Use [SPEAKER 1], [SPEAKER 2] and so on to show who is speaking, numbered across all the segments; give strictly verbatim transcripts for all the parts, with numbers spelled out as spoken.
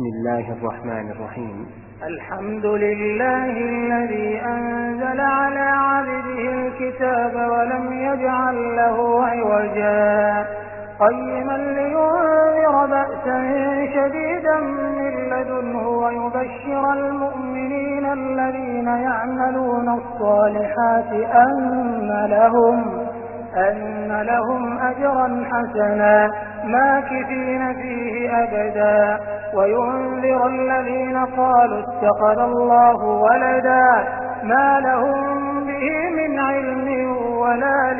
[SPEAKER 1] بسم الله الرحمن الرحيم.
[SPEAKER 2] الحمد لله الذي أنزل على عبده الكتاب ولم يجعل له عوجا قيما لينذر بأسا شديدا من لدنه ويبشر المؤمنين الذين يعملون الصالحات أن لهم أن لهم أجرا حسنا ماكثين فيه أبدا وينذر الذين قالوا اتخذ الله ولدا ما لهم به من علم ولا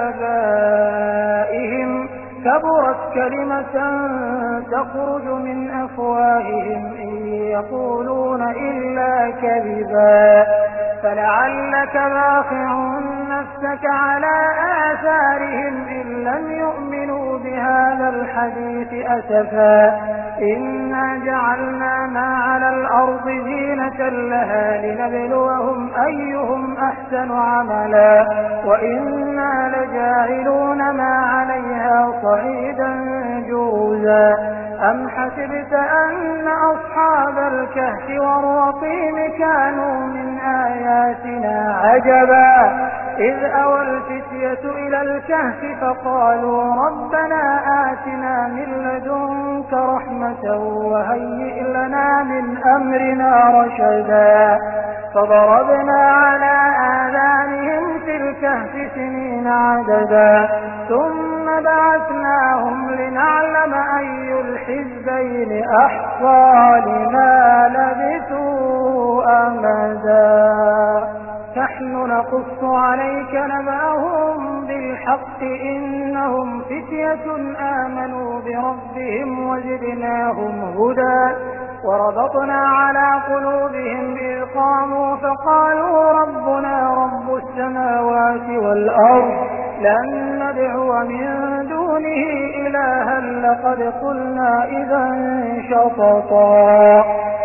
[SPEAKER 2] لآبائهم كبرت كلمة تخرج من أفواههم إن يقولون إلا كذبا فلعلك باخع نفسك على آثارهم إن لم يؤمنوا بهذا الحديث أسفا إنا جعلنا ما على الأرض زينة لها لنبلوهم أيهم أحسن عملا وإنا لجاعلون ما عليها صعيدا جرزا أم حسبت أن أصحاب الكهف والرقيم كانوا من آياتنا عجبا إذ أوى الفتية إلى الكهف فقالوا ربنا آتنا من لدنك رحمة وهيئ لنا من أمرنا رشدا فضربنا على آذانهم في الكهف سنين عددا ثم بعثناهم لنعلم أي الحزبين أحصى لما لبثوا أمدا نحن نقص عليك نبأهم بالحق إنهم فتية آمنوا بربهم وزدناهم هدى وربطنا على قلوبهم إذ قاموا فقالوا ربنا رب السماوات والأرض لن ندعو من دونه إلها لقد قلنا إذا شططا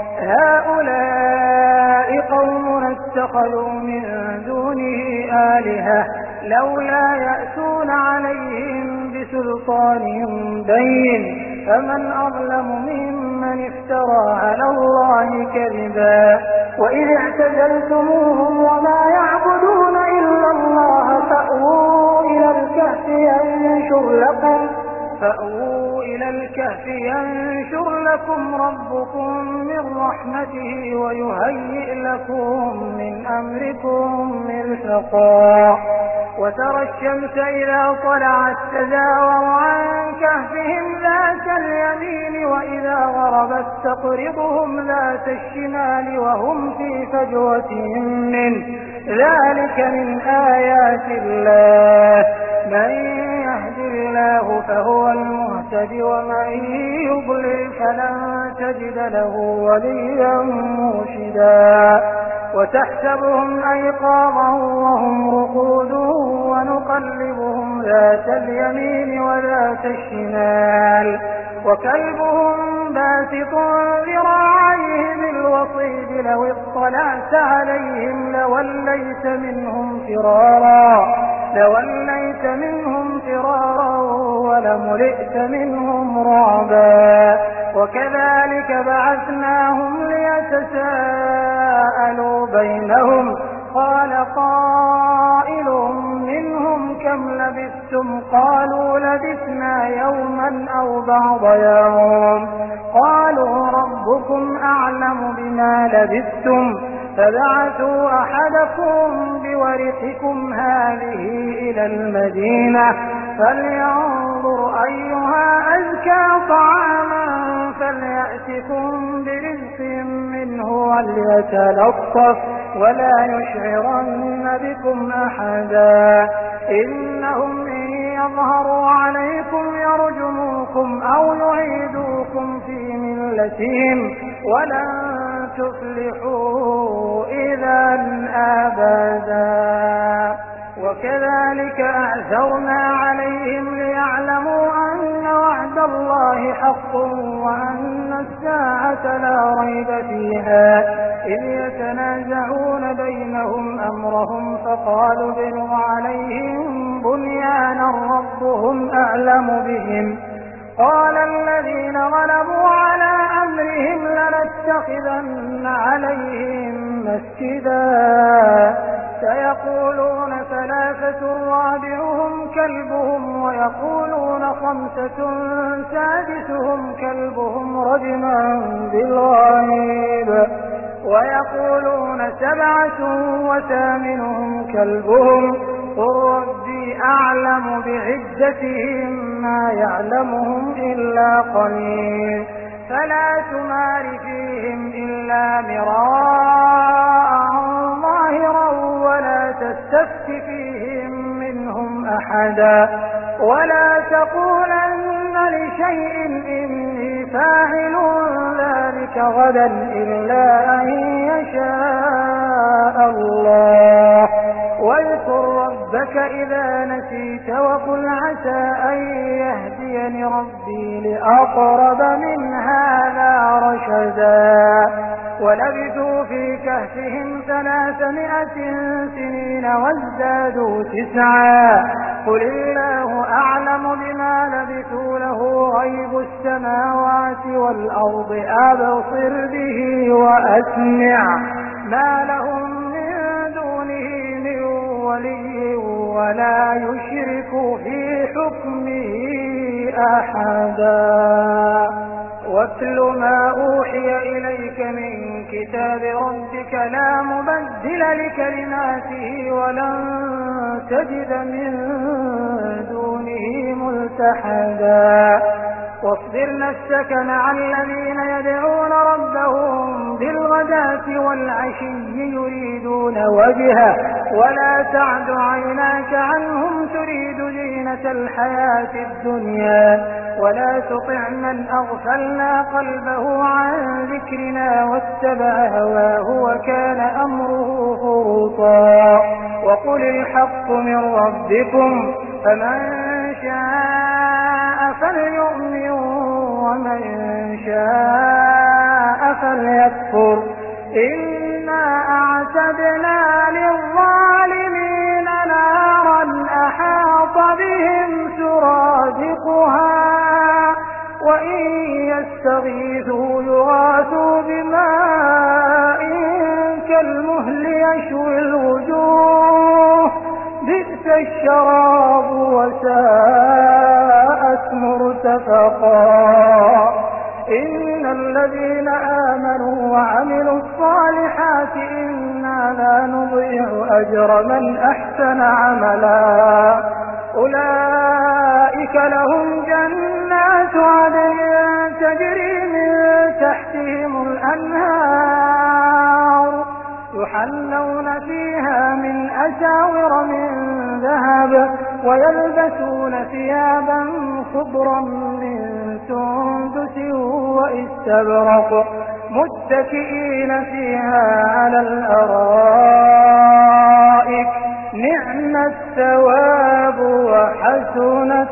[SPEAKER 2] هؤلاء قومنا اتخذوا من دونه آلهة لولا يأتون عليهم بسلطان بين فمن أظلم ممن افترى على الله كذبا وإذ اعتزلتموهم وما يعبدون إلا الله فأووا إلى الكهف ينشر لكم فأووا إلى الكهف ينشر لكم ربكم من رحمته ويهيئ لكم من أمركم مرفقا وترى الشمس إذا طلعت تزاور عن كهفهم ذات اليمين وإذا غربت تقرضهم ذات الشمال وهم في فجوة منه ذلك من آيات الله من يهد الله فهو المهتد ومن يضلل فلن تجد له وليا مرشدا وتحسبهم أيقاظا وهم رقود ونقلبهم ذات اليمين وذات الشمال وكلبهم باسط ذراعيه بالوصيد لو اطلعت عليهم لوليت منهم فرارا لوليت منهم فرارا ولملئت منهم رعبا وكذلك بعثناهم ليتساءلوا بينهم قال قائل منهم كم لبثتم قالوا لبثنا يوما أو بعض يوم قالوا ربكم أعلم بما لبثتم فبعثوا أحدكم بورقكم هذه إلى المدينة فلينظر أيها أزكى طعاما فليأتكم برزق منه وليتلطف ولا يشعرن بكم أحدا إنهم إن يظهروا عليكم يرجموكم أو يعيدوكم في ملتهم ولن تفلحوا إذا أبدا وكذلك أعثرنا عليهم ليعلموا أن وعد الله حق وأن الساعة لا ريب فيها إذ يتنازعون بينهم أمرهم فقالوا ابنوا عليهم بنيانا ربهم أعلم بهم قال الذين غلبوا على أمرهم لأتخذن عليهم مسجدا سيقولون ثلاثة رابعهم كلبهم ويقولون خمسة سادسهم كلبهم رجما بالغيب ويقولون سبعة وثامنهم كلبهم قل ربي أعلم بعدتهم ما يعلمهم إلا قليل فلا تمار فيهم إلا مراء ظاهرا ولا تستفت فيهم منهم أحدا ولا تقولن لشيء إني فاعل ذلك غدا إلا أن يشاء الله واذكر ربك إذا نسيت وقل عسى أن يهديني ربي لأقرب من هذا رشدا ولبثوا في كهفهم ثلاثمائة سنين وازدادوا تسعا قل الله أعلم بما لبثوا له غيب السماوات والأرض أبصر به وأسمع ما لهم من دونه من ولي ولا يشرك في حكمه أحدا واتل ما أوحي إليك من كتاب ربك لا مبدل لكلماته ولن تجد من دونه ملتحدا واصبر نفسك مع الذين يدعون ربهم بالغداة والعشي يريدون وجهه ولا تعد عيناك عنهم تريد زينة الحياة الدنيا ولا تطع من أغفلنا قلبه عن ذكرنا واتبع هواه وكان أمره فرطا وقل الحق من ربكم فمن شاء فليؤمن ومن شاء فليكفر إنا أعتدنا للظالمين نارا أحاط بهم سرادقها وإن يستغيثوا يغاثوا بماء كالمهل يشوي الوجوه بئس الشراب وساءت مرتفقا إن الذين آمنوا وعملوا الصالحات إنا لا نضيع أجر من أحسن عملا أولئك لهم جنات عدن تجري من تحتهم الأنهار يحلون فيها من أساور من ذهب ويلبسون ثيابا خضرا من سندس واستبرق متكئين فيها على الأرائك نعم الثواب وحسنت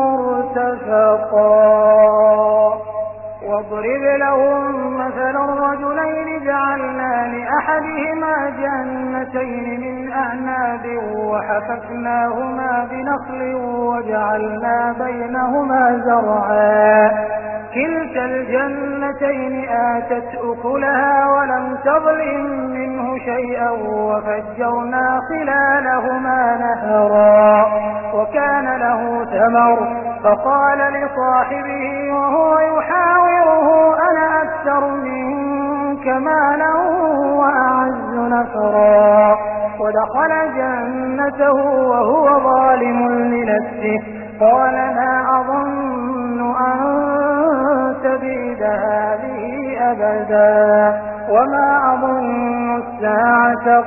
[SPEAKER 2] مرتفقا واضرب لهم مثل الرجلين جعلنا لأحدهما جنتين من أعناب وحففناهما بنخل وجعلنا بينهما زرعا كلتا الجنتين آتت أكلها ولم تظلم منه شيئا وفجرنا خلالهما نهرا وكان له ثمر فقال لصاحبه وهو يحاوره أنا أكثر منك مالا وأعز نفرا ودخل جنته وهو ظالم لنفسه قال ما أظن أن تبيد هذه أبدا وما أظن الساعة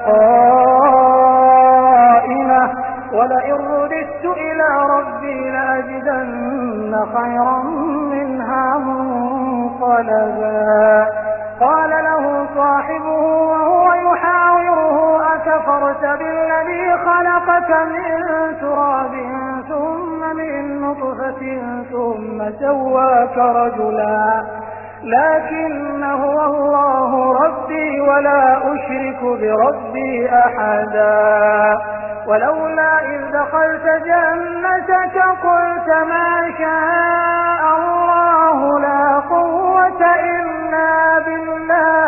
[SPEAKER 2] قائمة ولئن رددت إلى ربي لأجدن خيرا منها منقلبا قال له صاحبه وهو يحاوره أكفرت بالذي خلقك من تراب ثم من نطفة ثم سواك رجلا لكن هو الله ربي ولا أشرك بربي أحدا ولولا إذ دخلت جنتك قلت ما شاء الله لا قوة إلا بالله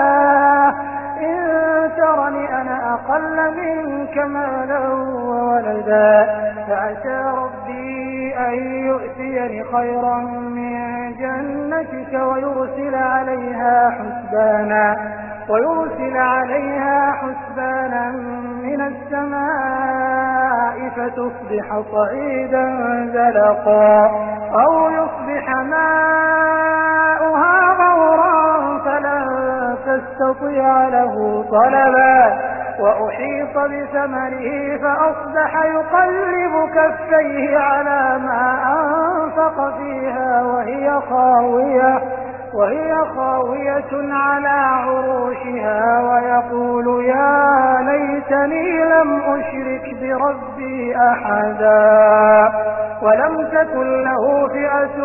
[SPEAKER 2] منك مالا وولدا فعسى ربي أن يؤتيني خيرا من جنتك ويرسل عليها حسبانا ويرسل عليها حسبانا من السماء فتصبح صعيدا زلقا أو يصبح ماؤها غورا فلن تستطيع له طلبا وأحيط بثمره فأصبح يقلب كفيه على ما أنفق فيها وهي خاوية وهي خاوية على عروشها ويقول يا ليتني لم أشرك بربي أحدا ولم تكن له فئة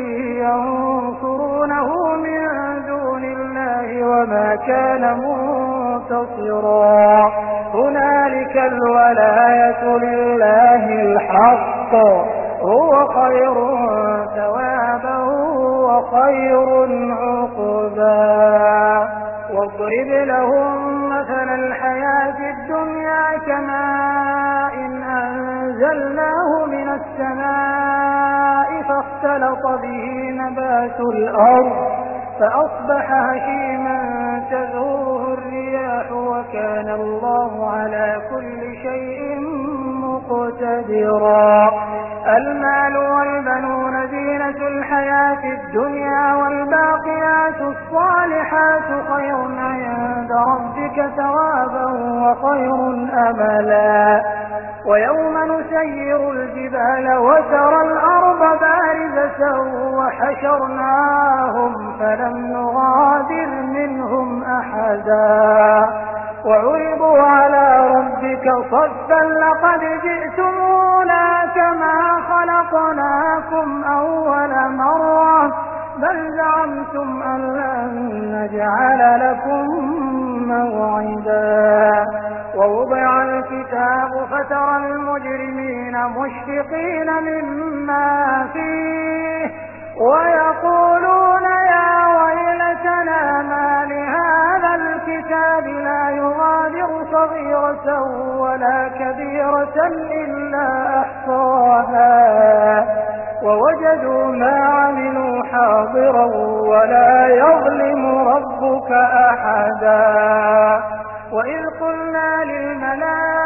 [SPEAKER 2] ينصرونه من دون الله وما كان منتصرا هنالك الولاية لله الحق هو خير ثوابا وخير عقبا واضرب لهم مثل الحياة الدنيا كماء إن أنزلناه من السماء فاختلط به نبات الأرض فأصبح هشيما تذروه الرياح وكان الله على كل شيء مقتدرا المال والبنون زينة الحياة الدنيا والباقيات الصالحات خير عند ربك ثوابا وخير أملا ويوم نسير الجبال وترى الأرض بارزة وحشرناهم فلم نغادر منهم أحدا وعرضوا على ربك صفا لقد جئتمونا كما خلقناكم أول مرة بل زعمتم أن لن نجعل لكم موعدا ووضع الكتاب فترى المجرمين مشفقين مما فيه ويقولون يا ويلتنا ما لهذا الكتاب لا يغادر صغيرة ولا كبيرة إلا أحصاها ووجدوا ما عملوا حاضرا ولا يظلم ربك أحدا وإذ قلنا للملائكة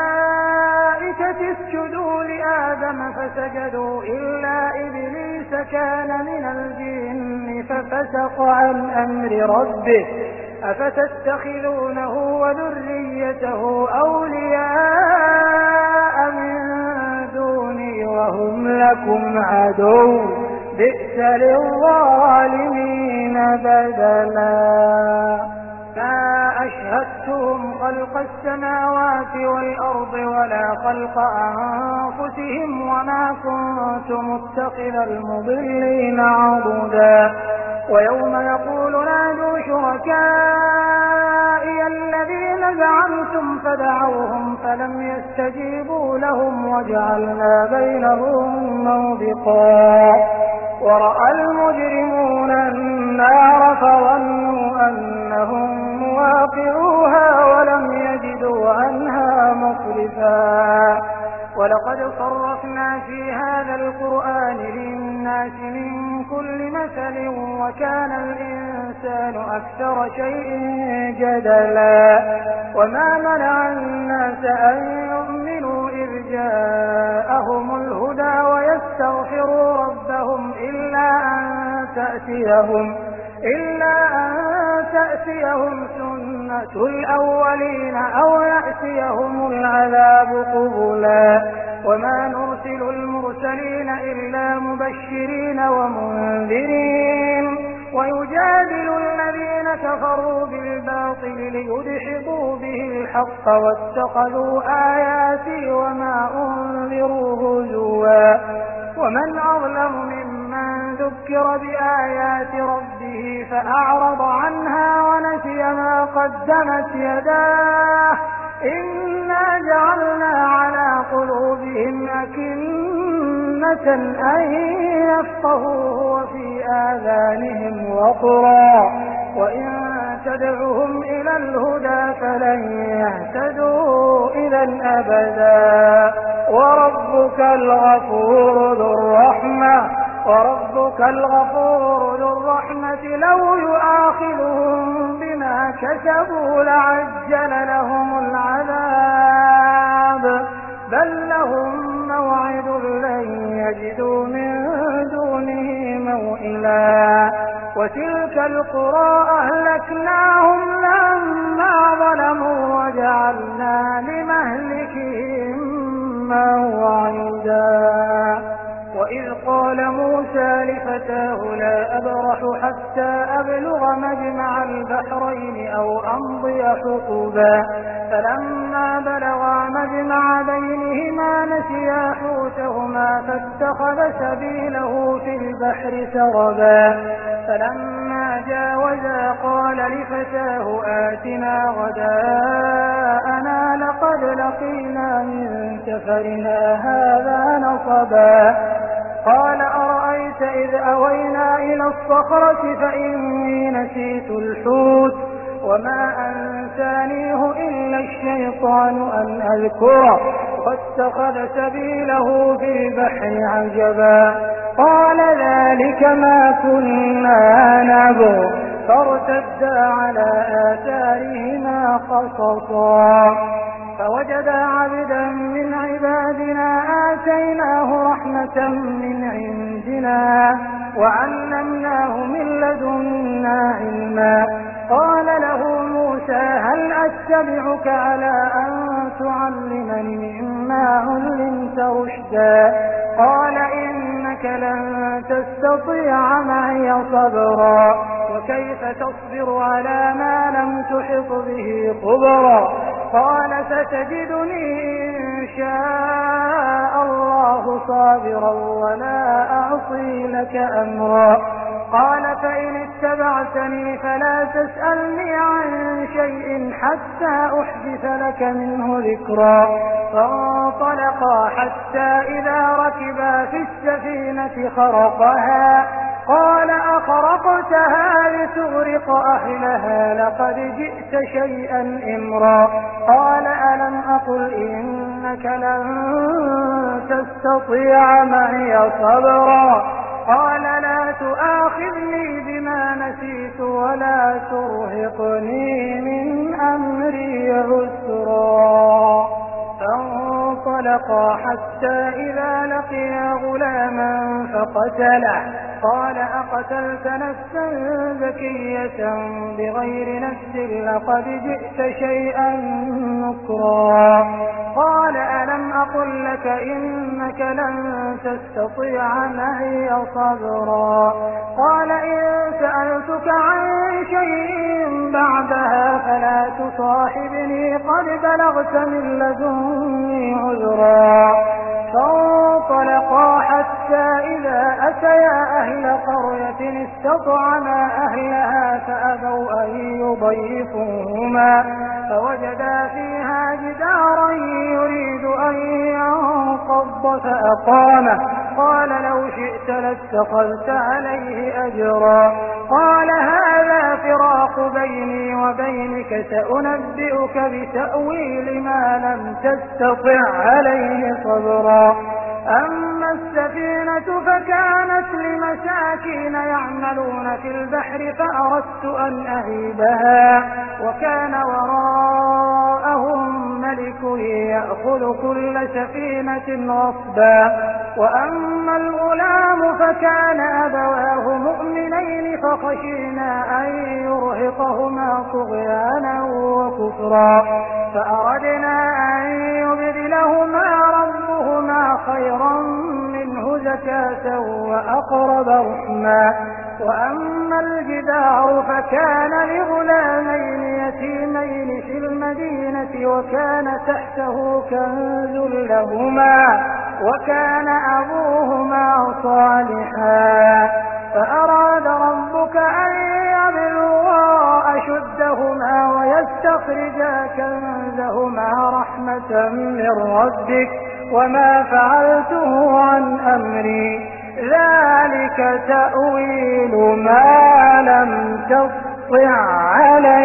[SPEAKER 2] اسجدوا لآدم فسجدوا إلا إبليس كان من الجن ففسق عن أمر ربه أفتتخذونه وذريته أولياء من دوني وهم لكم عدو بئس للظالمين بدلا ما أشهدتهم خلق السماوات والأرض ولا خلق أنفسهم وما كنت متخذ المضلين عضدا ويوم يقول نادوا شركائي الذين زعمتم فدعوهم فلم يستجيبوا لهم وجعلنا بينهم موبقا ورأى المجرمون النار فظنوا أنهم مواقعوها ولم يجدوا عنها مصرفا ولقد صرفنا في هذا القرآن للناس من كل مثل وكان الإنسان أكثر شيء جدلا وما منع الناس أن يؤمنوا إذ جاءهم الهدى ويستغفروا ربهم إلا أن تأتيهم إلا أن تأتيهم سنة الأولين أو يأتيهم العذاب قبلا وما نرسل المرسلين إلا مبشرين ومنذرين ويجادل الذين كفروا بالباطل ليدحضوا به الحق واتخذوا آياتي وما أنذروا هزوا ومن أظلم ممن ذكر بآيات ربه فأعرض عنها ونسي ما قدمت يداه إنا جعلنا على قلوبهم أكنة أن يفقهوه وفي آذانهم وقرا وإن تدعهم إلى الهدى فلن يهتدوا إذا أبدا. وربك الغفور ذو الرحمة وربك الغفور ذو الرحمة لو يؤاخذهم بما كسبوا لعجل لهم العذاب بل لهم موعد لن يجدوا من دونه موئلا. وتلك القرى أهلكناهم لما ظلموا وجعلنا لمهلكهم موعدا. وإذ قال موسى لفتاه لا أبرح حتى أبلغ مجمع البحرين أو أمضي حقبا فلما بلغا مجمع بينهما نسيا حوتهما فاتخذ سبيله في البحر سربا فلما جاوزا قال لفتاه آتنا غداءنا لقد لقينا من سفرنا هذا نصبا. قال أرأيت إذ أوينا إلى الصخرة فإني نسيت الحوت وما أنسانيه إلا الشيطان أن أذكره واتخذ سبيله في البحر عجبا. قال ذلك ما كنا نبغ فارتدا على آثارهما قصصا فوجدا عبدا من عبادنا آتيناه رحمة من عندنا وعلمناه من لدنا علما. قال له موسى هل أتبعك على أن تعلمني مما علمت رشدا. قال إنك لن تستطيع معي صبرا وكيف تصبر على ما لم تحط به خبرا. قال ستجدني إن شاء الله صابرا ولا أعصي لك أمرا. قال فإن اتبعتني فلا تسألني عن شيء حتى أحدث لك منه ذكرا. فانطلقا حتى إذا ركبا في السفينة خرقها قال أخرقتها لتغرق أهلها لقد جئت شيئا إمرا. قال ألم أقل إنك لن تستطيع معي صبرا. قال لا تؤاخذني بما نسيت ولا ترهقني من أمري عسرا. فانطلقا حتى إذا لقيا غلاما فقتله. قال أقتلت نفسا زكية بغير نفس لقد جئت شيئا نكرا. قال ألم أقل لك إنك لن تستطيع معي صبرا. قال إن سألتك عن شيء بعدها فلا تصاحبني قد بلغت من لدني عذرا. فانطلقا حتى إذا أتيا أهل قرية استطعما أهلها فأبوا أن يضيفوهما فوجدا فيها جدارا يريد أن ينقض فأقامه. قال لو شئت لاتخذت عليه أجرا. قال هذا فراق بيني وبينك سأنبئك بتأويل ما لم تستطع عليه صبرا. أما السفينة فكانت لمساكين يعملون في البحر فأردت أن أعيبها وكان وراءهم ملك يأخذ كل سفينة غصبا. وأما الغلام فكان أبواه مؤمنين فخشينا أن يرهقهما طغيانا وكفرا فأردنا أن يبدلهما ربهما خيرا منه زكاة وأقرب رحما. وأما الجدار فكان لغلامين يتيمين في المدينة وكان تحته كنز لهما وكان أبوهما صالحا فأراد ربك أن يبلغا أشدهما ويستخرجا كنزهما رحمة من ربك وما فعلته عن أمري ذلك تأويل ما لم تسطع عليه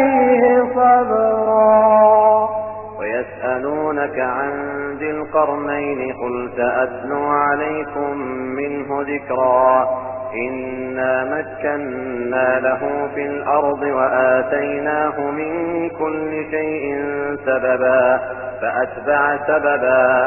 [SPEAKER 3] عن ذي القرنين قل سأتلو عليكم منه ذكرا إنا مكنا له في الأرض وآتيناه من كل شيء سببا فأتبع سببا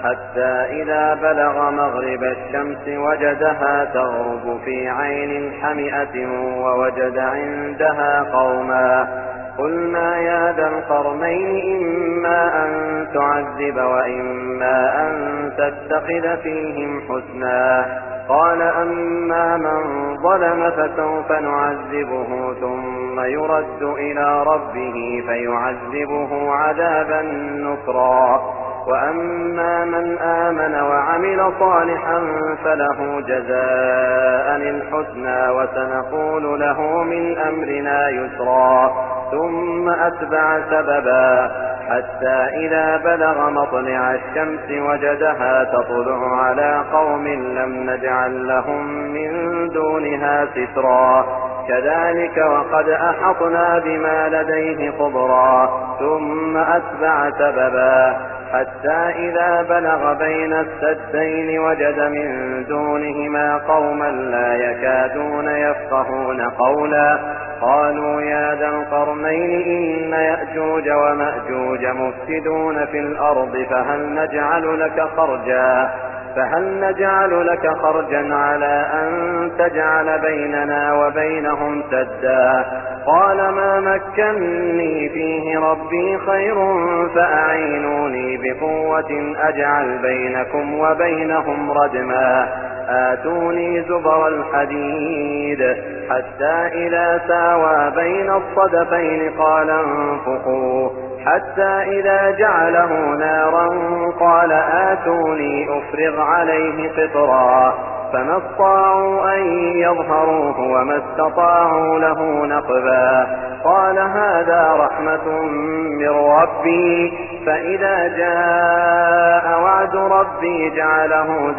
[SPEAKER 3] حتى إذا بلغ مغرب الشمس وجدها تغرب في عين حمئة ووجد عندها قوما قلنا يا ذا القرنين إما أن تعذب وإما أن تتخذ فيهم حسنا قال أما من ظلم فسوف نعذبه ثم يرد إلى ربه فيعذبه عذابا نكرا وأما من آمن وعمل صالحا فله جزاء الحسنى وسنقول له من أمرنا يسرا ثم أتبع سببا حتى إذا بلغ مطلع الشمس وجدها تطلع على قوم لم نجعل لهم من دونها سترا كذلك وقد أحطنا بما لديه خبرا ثم أتبع سببا حتى إذا بلغ بين السدين وجد من دونهما قوما لا يكادون يفقهون قولا قالوا يا ذا القرنين إن يأجوج ومأجوج مفسدون في الأرض فهل نجعل لك خرجا فهل نجعل لك خرجا على أن تجعل بيننا وبينهم سدا قال ما مكنني فيه ربي خير فأعينوني بقوة أجعل بينكم وبينهم ردما آتوني زبر الحديد حتى إذا ساوى بين الصدفين قال انفقوا حتى إذا جعله نارا قال آتوني أفرغ عليه قطرا فما استطاعوا أن يظهروه وما استطاعوا له نقبا قال هذا رحمة من ربي فإذا جاء وعد ربي جعله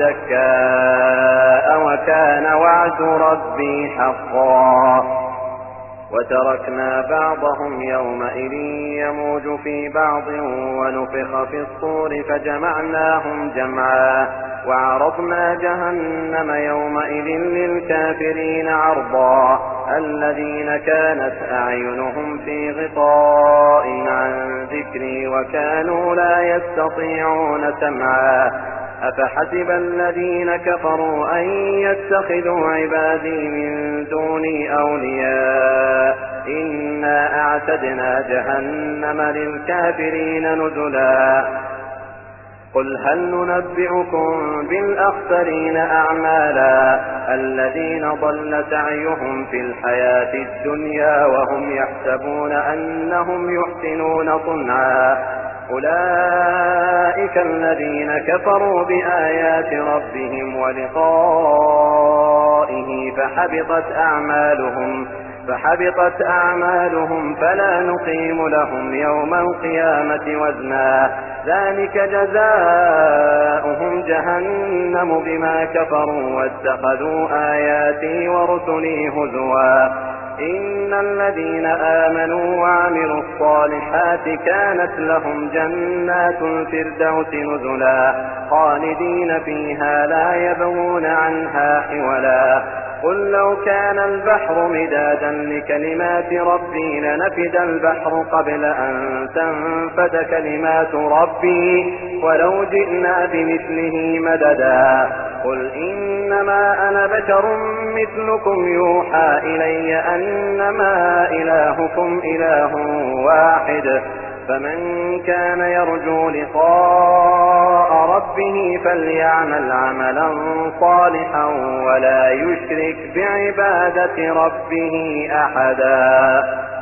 [SPEAKER 3] دكاء وكان وعد ربي حقا وتركنا بعضهم يومئذ يموج في بعض ونفخ في الصور فجمعناهم جمعا وعرضنا جهنم يومئذ للكافرين عرضا الذين كانت أعينهم في غطاء عن ذكري وكانوا لا يستطيعون سمعا أفحسب الذين كفروا أن يتخذوا عبادي من دوني أولياء إنا أعتدنا جهنم للكافرين نزلا قل هل ننبئكم بالأخسرين أعمالا الذين ضل سعيهم في الحياة الدنيا وهم يحسبون أنهم يحسنون صنعا أولئك الذين كفروا بآيات ربهم ولقائه فحبطت أعمالهم فحبطت أعمالهم فلا نقيم لهم يوم القيامة وزنا ذلك جزاؤهم جهنم بما كفروا واتخذوا آياتي ورسلي هزوا إن الذين آمنوا وعملوا الصالحات كانت لهم جنات الفردوس نزلا خالدين فيها لا يبغون عنها حولا قل لو كان البحر مدادا لكلمات ربي لنفد البحر قبل أن تنفد كلمات ربي ولو جئنا بمثله مددا قل إنما أنا بشر مثلكم يوحى إلي أنما إلهكم إله واحد فمن كان يرجو لقاء ربه فليعمل عملا صالحا ولا يشرك بعبادة ربه أحدا